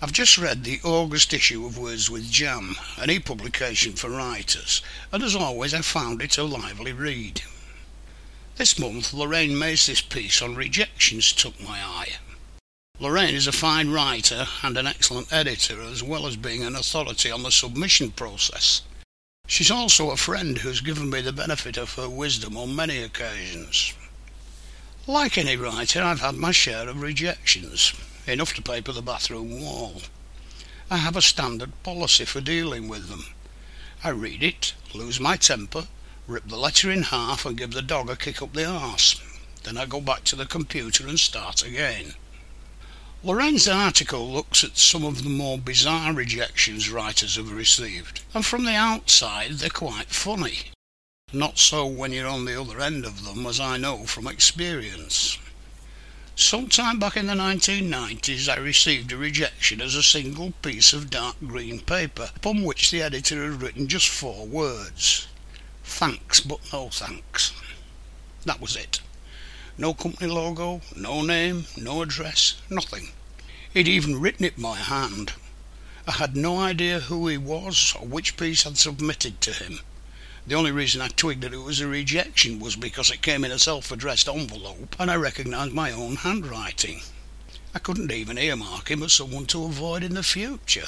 I've just read the August issue of Words with Jam, an e-publication for writers, and as always I found it a lively read. This month Lorraine Macy's piece on rejections took my eye. Lorraine is a fine writer and an excellent editor, as well as being an authority on the submission process. She's also a friend who's given me the benefit of her wisdom on many occasions. Like any writer, I've had my share of rejections, enough to paper the bathroom wall. I have a standard policy for dealing with them. I read it, lose my temper, rip the letter in half and give the dog a kick up the arse. Then I go back to the computer and start again. Lorraine's article looks at some of the more bizarre rejections writers have received, and from the outside they're quite funny. Not so when you're on the other end of them, as I know from experience. Sometime back in the 1990s I received a rejection as a single piece of dark green paper, upon which the editor had written just 4 words. Thanks, but no thanks. That was it. No company logo, no name, no address, nothing. He'd even written it by hand. I had no idea who he was or which piece I'd submitted to him. The only reason I twigged that it was a rejection was because it came in a self-addressed envelope and I recognised my own handwriting. I couldn't even earmark him as someone to avoid in the future.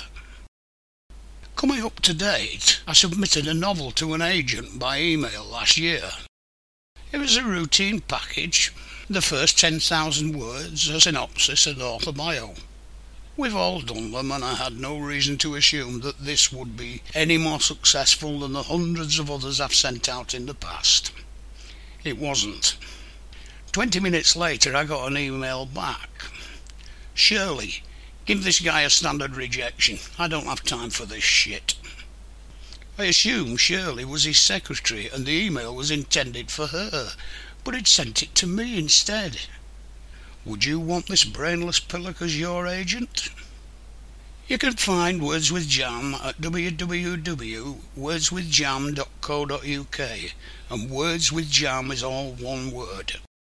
Coming up to date, I submitted a novel to an agent by email last year. It was a routine package, the first 10,000 words, a synopsis and author bio. We've all done them, and I had no reason to assume that this would be any more successful than the hundreds of others I've sent out in the past. It wasn't. 20 minutes later I got an email back. Shirley, give this guy a standard rejection. I don't have time for this shit. I assumed Shirley was his secretary and the email was intended for her, but he'd sent it to me instead. Would you want this brainless pillock as your agent? You can find Words with Jam at www.wordswithjam.co.uk, and Words with Jam is all one word.